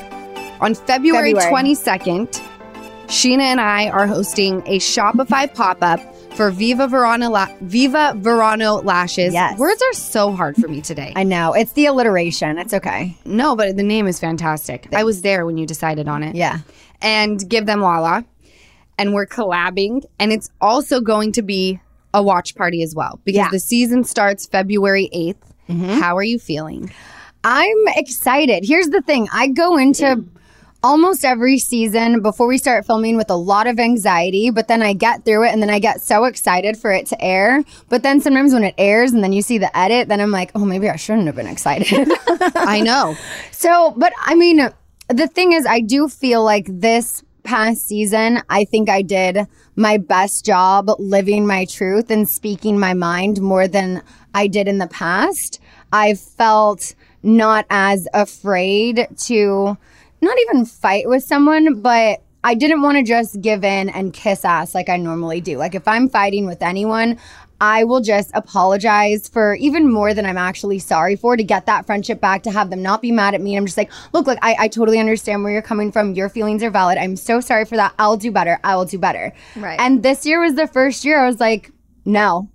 On February,
February.
twenty-second, Sheena and I are hosting a Shopify pop-up for Viva Verano, La- Viva Verano Lashes.
Yes.
Words are so hard for me today.
I know. It's the alliteration. It's okay.
No, but the name is fantastic. I was there when you decided on it.
Yeah.
And Give Them Lala. And we're collabing. And it's also going to be a watch party as well. Because
Yeah.
the season starts February eighth. How are you feeling?
I'm excited. Here's the thing. I go into almost every season before we start filming with a lot of anxiety, but then I get through it and then I get so excited for it to air. But then sometimes when it airs and then you see the edit, then I'm like, oh, maybe I shouldn't have been excited.
I know.
So, but I mean, the thing is, I do feel like this past season, I think I did my best job living my truth and speaking my mind more than I did in the past. I felt not as afraid to not even fight with someone, but I didn't want to just give in and kiss ass like I normally do. Like if I'm fighting with anyone, I will just apologize for even more than I'm actually sorry for to get that friendship back, to have them not be mad at me. I'm just like, look, look, I, I totally understand where you're coming from. Your feelings are valid. I'm so sorry for that. I'll do better. I will do better.
Right.
And this year was the first year I was like, no,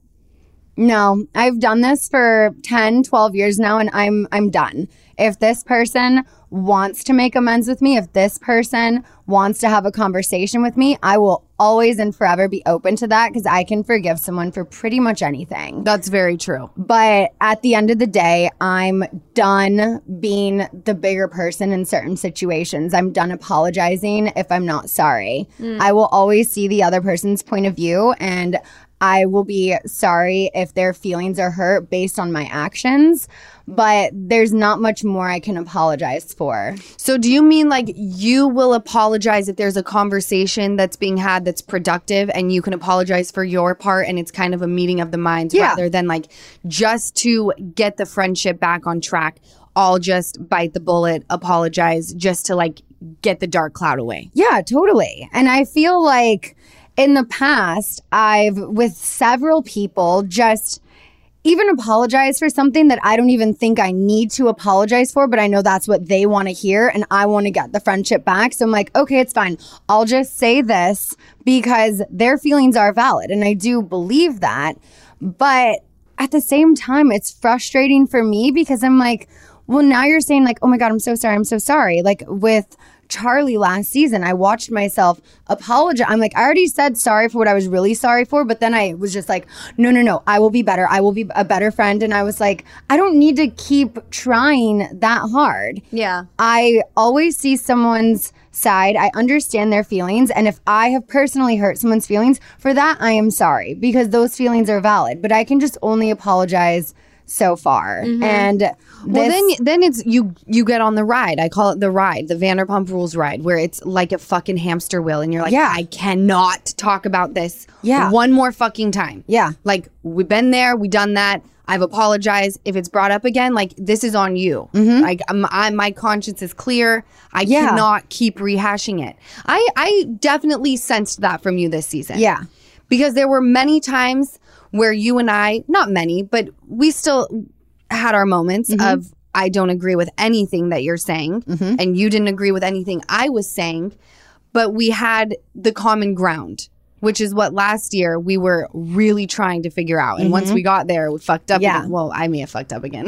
no, I've done this for ten, twelve years now and I'm I'm done. If this person wants to make amends with me, if this person wants to have a conversation with me, I will always and forever be open to that because I can forgive someone for pretty much anything.
That's very true.
But at the end of the day, I'm done being the bigger person in certain situations. I'm done apologizing if I'm not sorry. Mm. I will always see the other person's point of view, and I will be sorry if their feelings are hurt based on my actions, but there's not much more I can apologize for.
So do you mean like you will apologize if there's a conversation that's being had that's productive and you can apologize for your part and it's kind of a meeting of the minds
Yeah.
rather than like just to get the friendship back on track, I'll just bite the bullet, apologize just to like get the dark cloud away?
Yeah, totally. And I feel like in the past, I've, with several people, just even apologized for something that I don't even think I need to apologize for, but I know that's what they want to hear and I want to get the friendship back. So I'm like, okay, it's fine. I'll just say this because their feelings are valid. And I do believe that. But at the same time, it's frustrating for me because I'm like, well, now you're saying like, oh my God, I'm so sorry. I'm so sorry. Like with Charlie last season, I watched myself apologize. I'm like, I already said sorry for what I was really sorry for, but then I was just like, no, no, no, I will be better. I will be a better friend. And I was like, I don't need to keep trying that hard.
Yeah.
I always see someone's side. I understand their feelings. And if I have personally hurt someone's feelings, for that, I am sorry because those feelings are valid. But I can just only apologize so far. Mm-hmm. And
well,
this,
then then it's you you get on the ride. I call it the ride, the Vanderpump Rules ride, where it's like a fucking hamster wheel and you're like,
Yeah.
I cannot talk about this
Yeah.
one more fucking time.
Yeah.
Like we've been there, we done that. I've apologized. If it's brought up again, like this is on you.
Mm-hmm.
Like I'm, I, my conscience is clear. I
Yeah.
cannot keep rehashing it. I I definitely sensed that from you this season.
Yeah.
Because there were many times where you and I, not many, but we still had our moments
Mm-hmm.
of I don't agree with anything that you're saying
Mm-hmm.
and you didn't agree with anything I was saying, but we had the common ground, which is what last year we were really trying to figure out. And once we got there, we fucked up
Yeah.
again. Well, I may have fucked up again.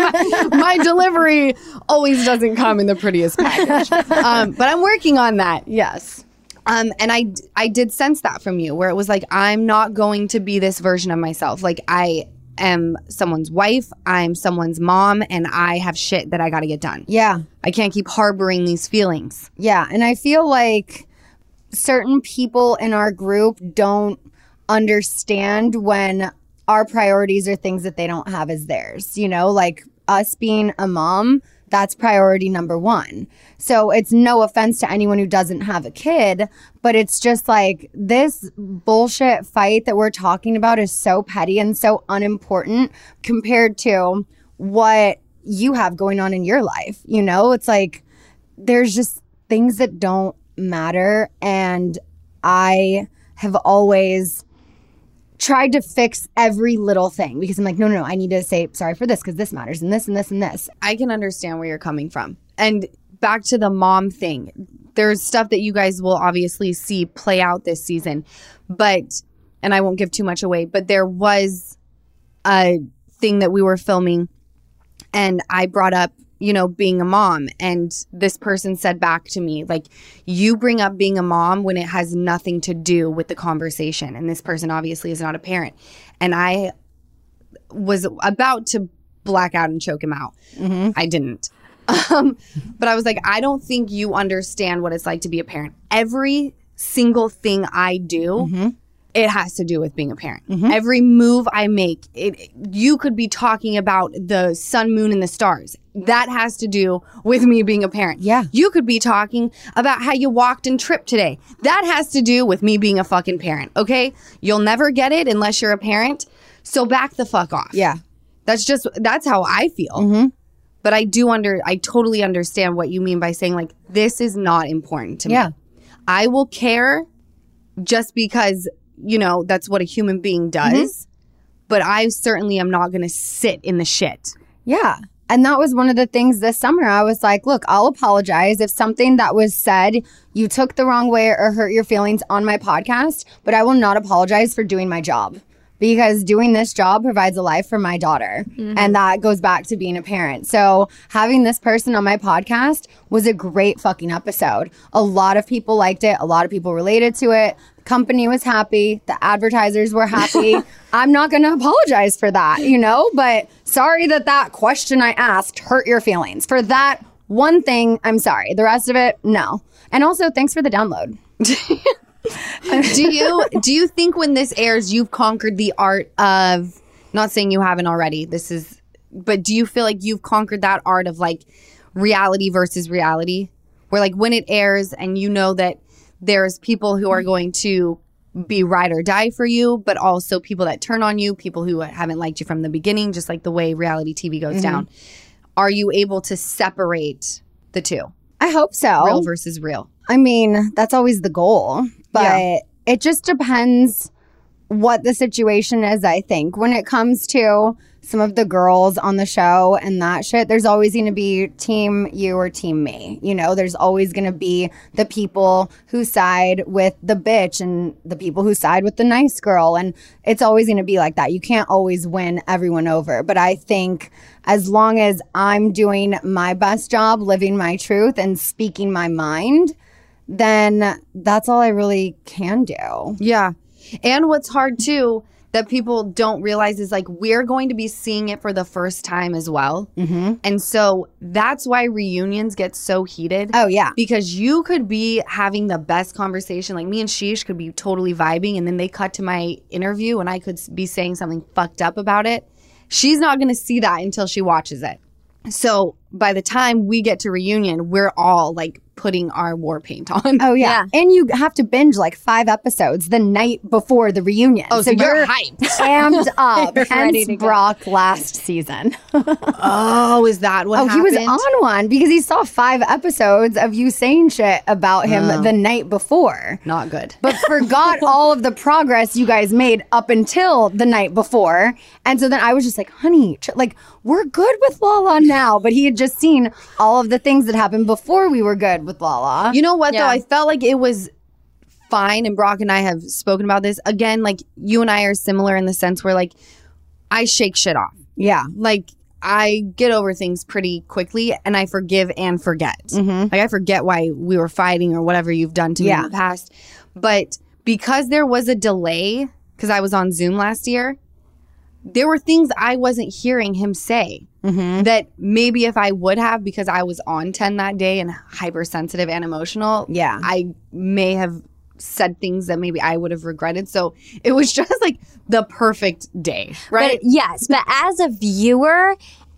My delivery always doesn't come in the prettiest package. Um, but I'm working on that, yes. Um, and I, I did sense that from you where it was like, I'm not going to be this version of myself. Like I am someone's wife, I'm someone's mom, and I have shit that I got to get done.
Yeah.
I can't keep harboring these feelings.
Yeah. And I feel like certain people in our group don't understand when our priorities are things that they don't have as theirs. You know, like us being a mom, that's priority number one. So it's no offense to anyone who doesn't have a kid, but it's just like this bullshit fight that we're talking about is so petty and so unimportant compared to what you have going on in your life. You know, it's like there's just things that don't matter. And I have always tried to fix every little thing because I'm like, no, no, no, I need to say sorry for this because this matters and this and this and this.
I can understand where you're coming from. And back to the mom thing, there's stuff that you guys will obviously see play out this season, but, and I won't give too much away, but there was a thing that we were filming and I brought up, you know, being a mom, and this person said back to me, like, you bring up being a mom when it has nothing to do with the conversation. And this person obviously is not a parent. And I was about to black out and choke him out. Mm-hmm. I didn't. Um, but I was like, I don't think you understand what it's like to be a parent. Every single thing I do, mm-hmm. it has to do with being a parent. Mm-hmm. Every move I make, it, you could be talking about the sun, moon, and the stars. That has to do with me being a parent.
Yeah.
You could be talking about how you walked and tripped today. That has to do with me being a fucking parent, okay? You'll never get it unless you're a parent. So back the fuck off.
Yeah.
That's just, that's how I feel. Mm-hmm. But I do under, I totally understand what you mean by saying, like, this is not important to me.
Yeah.
I will care just because, you know, that's what a human being does. Mm-hmm. But I certainly am not going to sit in the shit.
Yeah. And that was one of the things this summer. I was like, look, I'll apologize if something that was said you took the wrong way or hurt your feelings on my podcast, but I will not apologize for doing my job. Because doing this job provides a life for my daughter. Mm-hmm. And that goes back to being a parent. So having this person on my podcast was a great fucking episode. A lot of people liked it. A lot of people related to it. The company was happy. The advertisers were happy. I'm not going to apologize for that, you know? But sorry that that question I asked hurt your feelings. For that one thing, I'm sorry. The rest of it, no. And also, thanks for the download.
do you do you think when this airs you've conquered the art of, not saying you haven't already, this is, but do you feel like you've conquered that art of like reality versus reality, where like when it airs and you know that there's people who are going to be ride or die for you, but also people that turn on you, people who haven't liked you from the beginning, just like the way reality T V goes mm-hmm. down. Are you able to separate the two?
I hope so.
Real versus real.
I mean, that's always the goal. But yeah. It just depends what the situation is, I think. When it comes to some of the girls on the show and that shit, there's always going to be team you or team me. You know, there's always going to be the people who side with the bitch and the people who side with the nice girl. And it's always going to be like that. You can't always win everyone over. But I think as long as I'm doing my best job, living my truth and speaking my mind, then that's all I really can do.
Yeah. And what's hard too that people don't realize is like we're going to be seeing it for the first time as well. Mm-hmm. And so that's why reunions get so heated.
Oh, yeah.
Because you could be having the best conversation. Like me and Sheesh could be totally vibing, and then they cut to my interview and I could be saying something fucked up about it. She's not going to see that until she watches it. So by the time we get to reunion, we're all like putting our war paint on.
Oh, yeah. yeah. And you have to binge like five episodes the night before the reunion.
Oh, so, so you're, you're hyped.
Amped up. Hence Brock go. Last season.
Oh, is that what
oh,
happened?
Oh, he was on one because he saw five episodes of you saying shit about him oh. the night before.
Not good.
But forgot all of the progress you guys made up until the night before. And so then I was just like, honey, ch- like, we're good with Lala now. But he had just seen all of the things that happened before we were good with Lala.
You know what,
yeah.
though? I felt like it was fine, and Brock and I have spoken about this. Again, like, you and I are similar in the sense where, like, I shake shit off.
Yeah.
Like, I get over things pretty quickly, and I forgive and forget. Mm-hmm. Like, I forget why we were fighting or whatever you've done to
yeah.
me in the past. But because there was a delay, because I was on Zoom last year, there were things I wasn't hearing him say mm-hmm. that maybe if I would have, because I was on ten that day and hypersensitive and emotional,
yeah.
I may have said things that maybe I would have regretted. So it was just like the perfect day, right?
But yes, but as a viewer,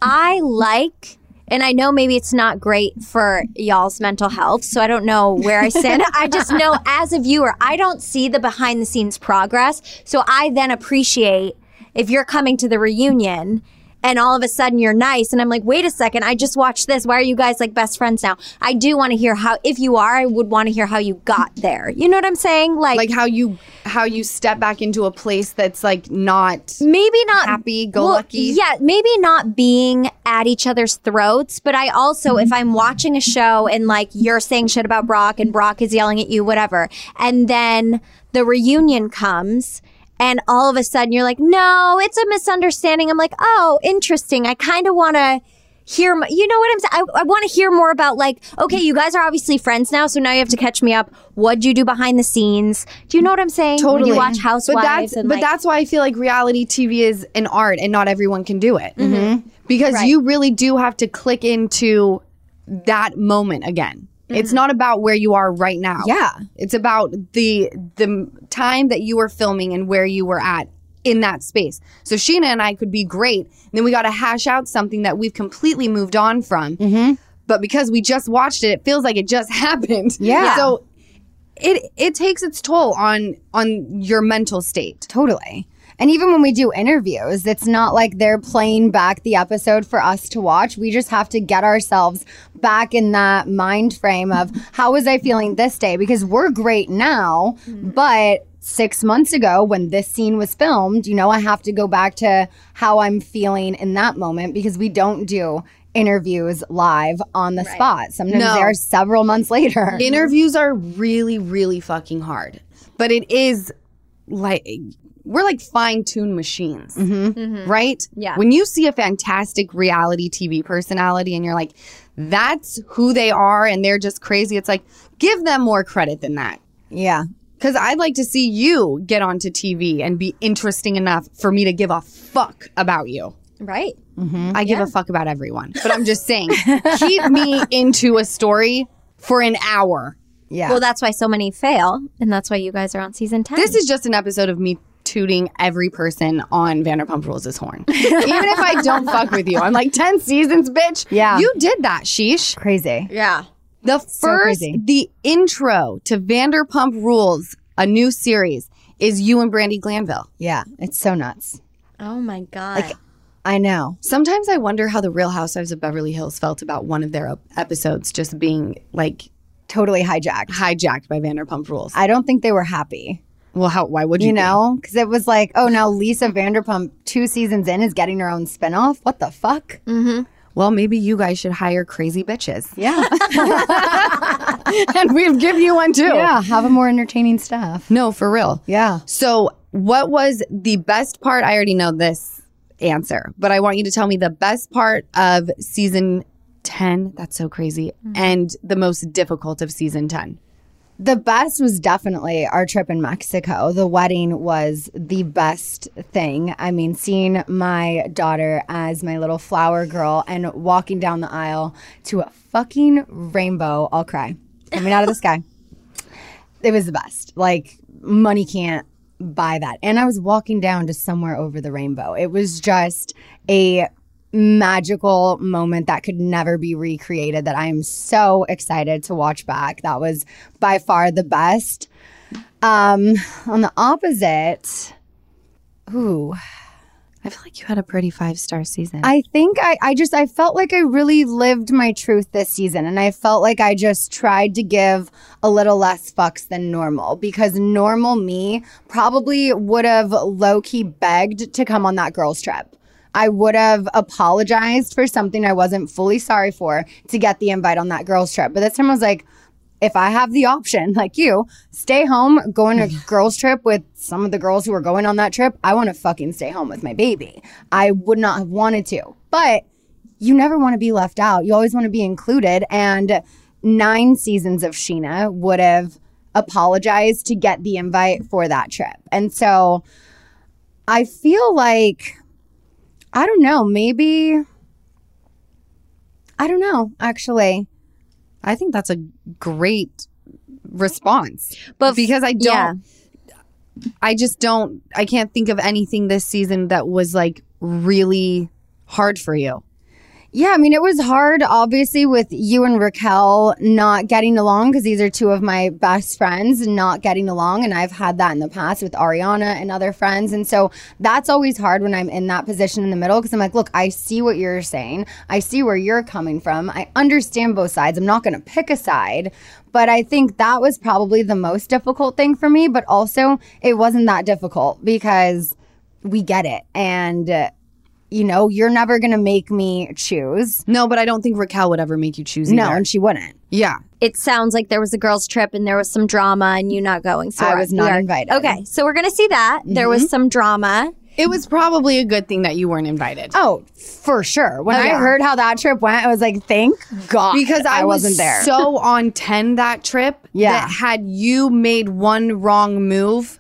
I like, and I know maybe it's not great for y'all's mental health, so I don't know where I stand. I just know as a viewer, I don't see the behind the scenes progress. So I then appreciate if you're coming to the reunion and all of a sudden you're nice. And I'm like, wait a second, I just watched this. Why are you guys like best friends now? I do want to hear how, if you are, I would want to hear how you got there. You know what I'm saying? Like,
like how you how you step back into a place that's like not
maybe not
happy, go
well,
lucky.
Yeah, maybe not being at each other's throats. But I also, if I'm watching a show and like you're saying shit about Brock and Brock is yelling at you, whatever, and then the reunion comes, and all of a sudden you're like, no, it's a misunderstanding. I'm like, oh, interesting. I kind of want to hear, m- you know what I'm saying? I, I want to hear more about like, okay, you guys are obviously friends now, so now you have to catch me up. What'd you do behind the scenes? Do you know what I'm saying?
Totally.
When you watch Housewives.
But that's,
and
but
like,
that's why I feel like reality T V is an art and not everyone can do it. Mm-hmm. Because
Right.
you really do have to click into that moment again. It's not about where you are right now.
Yeah.
It's about the the time that you were filming and where you were at in that space. So Sheena and I could be great. And then we got to hash out something that we've completely moved on from. Mm-hmm. But because we just watched it, it feels like it just happened.
Yeah.
So it it takes its toll on on your mental state.
Totally. And even when we do interviews, it's not like they're playing back the episode for us to watch. We just have to get ourselves back in that mind frame of how was I feeling this day? Because we're great now, but six months ago when this scene was filmed, you know, I have to go back to how I'm feeling in that moment because we don't do interviews live on the spot. Sometimes
No.
they're several months later.
Interviews are really, really fucking hard. But it is like, we're like fine-tuned machines, right?
Yeah.
When you see a fantastic reality T V personality and you're like, that's who they are and they're just crazy, it's like, give them more credit than that.
Yeah.
Because I'd like to see you get onto T V and be interesting enough for me to give a fuck about you.
right.
I give a fuck about everyone. But I'm just saying, keep me into a story for an hour.
Yeah.
Well, that's why so many fail, and that's why you guys are on season ten.
This is just an episode of me tooting every person on Vanderpump Rules' horn. Even if I don't fuck with you. I'm like, ten seasons, bitch.
Yeah.
You did that, sheesh.
Crazy.
yeah.
The first,
crazy.
the intro to Vanderpump Rules, a new series, is you and Brandi Glanville.
Yeah. It's so nuts.
Oh my god.
Like, I know.
Sometimes I wonder how the Real Housewives of Beverly Hills felt about one of their op- episodes just being like
Totally hijacked.
hijacked by Vanderpump Rules.
I don't think they were happy.
well, how? Why would you?
You
be?
know? Because it was like, oh, now Lisa Vanderpump, two seasons in, is getting her own spinoff? What the fuck?
Well, maybe you guys should hire crazy bitches,
Yeah.
and we'd give you one too.
yeah. Have a more entertaining staff.
No, for real.
Yeah.
So, what was the best part? I already know this answer, but I want you to tell me the best part of season ten. That's so crazy. And the most difficult of season ten.
The best was definitely our trip in Mexico. The wedding was the best thing. I mean, seeing my daughter as my little flower girl and walking down the aisle to a fucking rainbow, I'll cry, coming out of the sky. It was the best. Like, money can't buy that. And I was walking down to somewhere over the rainbow. It was just a magical moment that could never be recreated that I am so excited to watch back. That was by far the best. Um, on the opposite, ooh,
I feel like you had a pretty five star season.
I think I, I just, I felt like I really lived my truth this season. And I felt like I just tried to give a little less fucks than normal because normal me probably would have low key begged to come on that girls' trip. I would have apologized for something I wasn't fully sorry for to get the invite on that girls' trip. But this time I was like, if I have the option, like you, stay home, go on a girls' trip with some of the girls who are going on that trip, I want to fucking stay home with my baby. I would not have wanted to. But you never want to be left out. You always want to be included. And nine seasons of Sheena would have apologized to get the invite for that trip. And so I feel like, I don't know, maybe, I don't know, actually.
I think that's a great response.
But
because I don't,
yeah.
I just don't, I can't think of anything this season that was like really hard for you.
Yeah, I mean, it was hard, obviously, with you and Raquel not getting along because these are two of my best friends not getting along. And I've had that in the past with Ariana and other friends. And so that's always hard when I'm in that position in the middle because I'm like, look, I see what you're saying. I see where you're coming from. I understand both sides. I'm not going to pick a side. But I think that was probably the most difficult thing for me. But also, it wasn't that difficult because we get it. And uh, you know, you're never going to make me choose.
No, but I don't think Raquel would ever make you choose either.
No, and she wouldn't.
Yeah.
It sounds like there was a girls' trip and there was some drama and you not going. So
I was not invited.
Okay, so we're going to see that. Mm-hmm. There was some drama.
It was probably a good thing that you weren't invited.
Oh, for sure. When
Oh,
I
yeah.
heard how that trip went, I was like, thank God
Because I,
I
was
wasn't there.
so on ten that trip
Yeah.
that had you made one wrong move,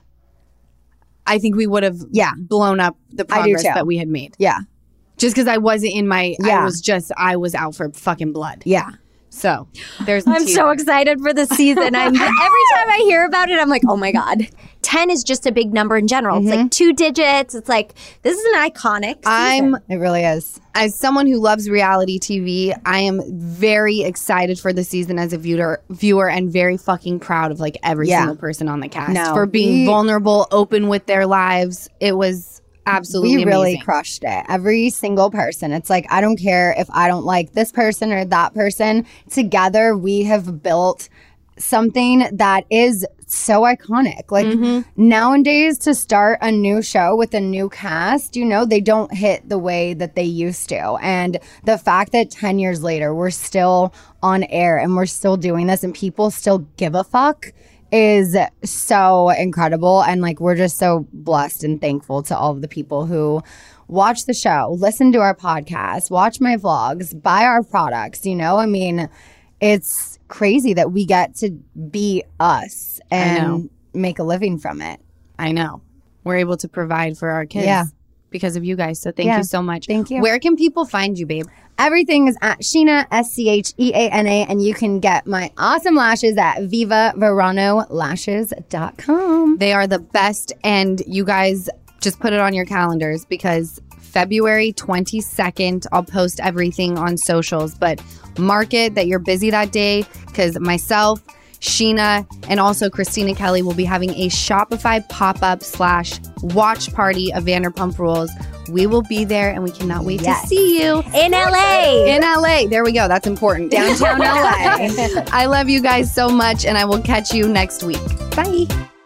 I think we would have
Yeah.
blown up the
I do
progress
too.
that we had made.
Yeah.
Just because I wasn't in my,
Yeah.
I was just, I was out for fucking blood.
Yeah.
So there's the
I'm
tea
so
there.
excited for the season. I'm every time I hear about it, I'm like, oh my God. ten is just a big number in general.
Mm-hmm.
It's like two digits. It's like, this is an iconic season.
I'm,
It really is.
as someone who loves reality T V, I am very excited for the season as a viewer, viewer and very fucking proud of like every
Yeah.
single person on the cast
No,
for being
we-
vulnerable, open with their lives. It was absolutely
We really
amazing.
crushed it. Every single person. It's like, I don't care if I don't like this person or that person. Together, we have built something that is so iconic. Like
Mm-hmm.
nowadays, to start a new show with a new cast, you know, they don't hit the way that they used to. And the fact that ten years later, we're still on air and we're still doing this and people still give a fuck is so incredible. And like, we're just so blessed and thankful to all of the people who watch the show, listen to our podcast, watch my vlogs, buy our products. You know, I mean, it's crazy that we get to be us
know.
and make a living from it.
I know. We're able to provide for our kids
Yeah.
because of you guys. So thank
Yeah.
you so much.
Thank you.
Where can people find you, babe?
Everything is at Sheena, S C H E A N A, and you can get my awesome lashes at viva verano lashes dot com.
They are the best, and you guys just put it on your calendars because February twenty-second, I'll post everything on socials, but mark it that you're busy that day because myself, Sheena, and also Christina Kelly will be having a Shopify pop-up slash watch party of Vanderpump Rules. We will be there and we cannot wait
Yes.
to see you.
in L A.
In L A. There we go. That's important.
Downtown L A.
I love you guys so much, and I will catch you next week. Bye.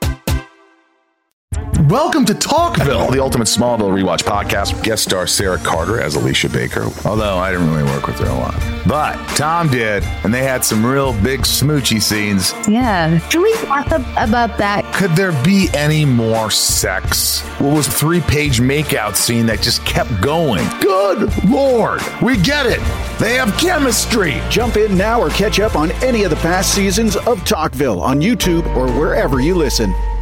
Welcome to Talkville.
The Ultimate Smallville Rewatch Podcast. Guest star Sarah Carter as Alicia Baker. Although I didn't really work with her a lot. But Tom did, and they had some real big smoochy scenes.
Yeah. Can we talk ab- about that?
Could there be any more sex? What was a three-page makeout scene that just kept going? Good Lord. We get it. They have chemistry.
Jump in now or catch up on any of the past seasons of Talkville on YouTube or wherever you listen.